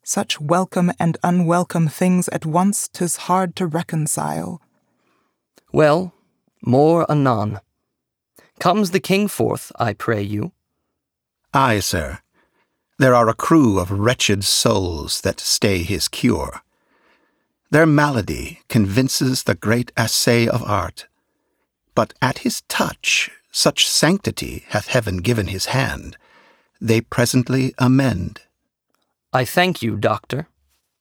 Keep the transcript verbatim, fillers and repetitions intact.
Such welcome and unwelcome things at once 'tis hard to reconcile. Well, more anon. Comes the king forth, I pray you? Aye, sir. There are a crew of wretched souls that stay his cure. Their malady convinces the great assay of art. But at his touch, such sanctity hath heaven given his hand, they presently amend. I thank you, doctor.